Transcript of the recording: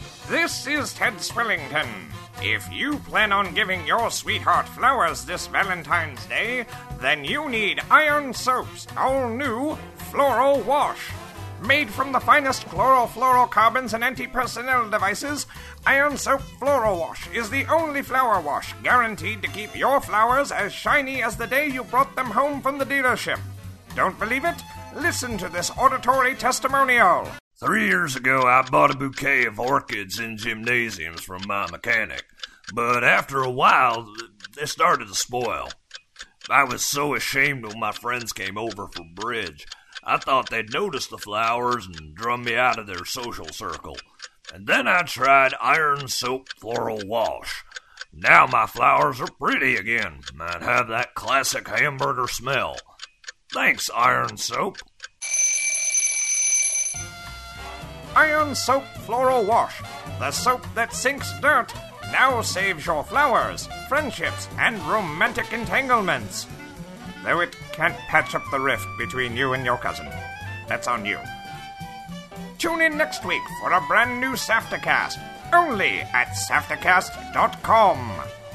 This is Ted Swillington. If you plan on giving your sweetheart flowers this Valentine's Day, then you need Iron Soap's all-new Floral Wash. Made from the finest chlorofluorocarbons and anti-personnel devices, Iron Soap Floral Wash is the only flower wash guaranteed to keep your flowers as shiny as the day you brought them home from the dealership. Don't believe it? Listen to this auditory testimonial. 3 years ago, I bought a bouquet of orchids in gymnasiums from my mechanic, but after a while, they started to spoil. I was so ashamed when my friends came over for bridge. I thought they'd notice the flowers and drum me out of their social circle. And then I tried Iron Soap Floral Wash. Now my flowers are pretty again and have that classic hamburger smell. Thanks, Iron Soap. Iron Soap Floral Wash, the soap that sinks dirt, now saves your flowers, friendships, and romantic entanglements. Though it can't patch up the rift between you and your cousin. That's on you. Tune in next week for a brand new SAFTAcast, only at SAFTAcast.com.